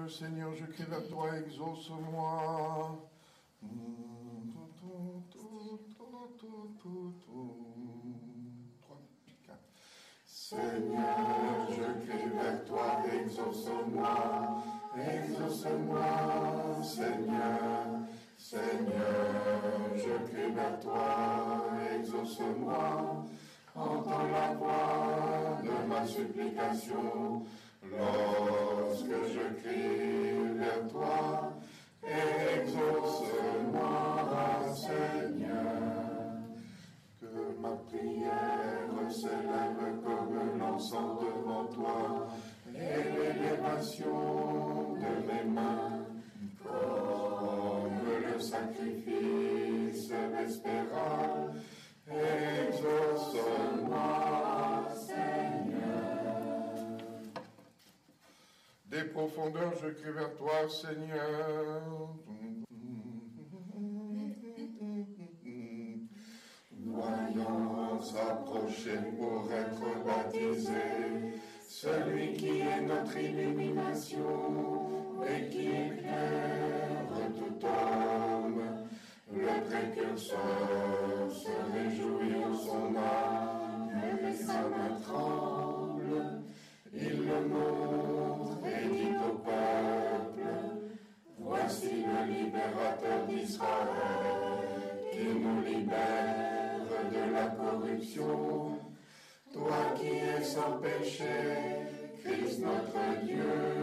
Seigneur, je crie vers toi, exauce-moi. Seigneur, je crie vers toi, exauce-moi, exauce-moi, Seigneur. Seigneur, je crie vers toi, exauce-moi, entends la voix de ma supplication, lorsque je crie vers toi, exauce-moi, Seigneur. Que ma prière s'élève comme l'encens devant toi, et l'élévation de mes mains, comme le sacrifice vespéral. Exauce-moi, Seigneur. Des profondeurs, je crie vers toi, Seigneur. Voyons s'approcher pour être baptisé, celui qui est notre illumination et qui éclaire tout homme. Le précurseur se réjouit en son âme, et sa main tremble. Il le montre et dit au peuple, voici le libérateur d'Israël, qui nous libère de la corruption. Toi qui es sans péché, Christ notre Dieu,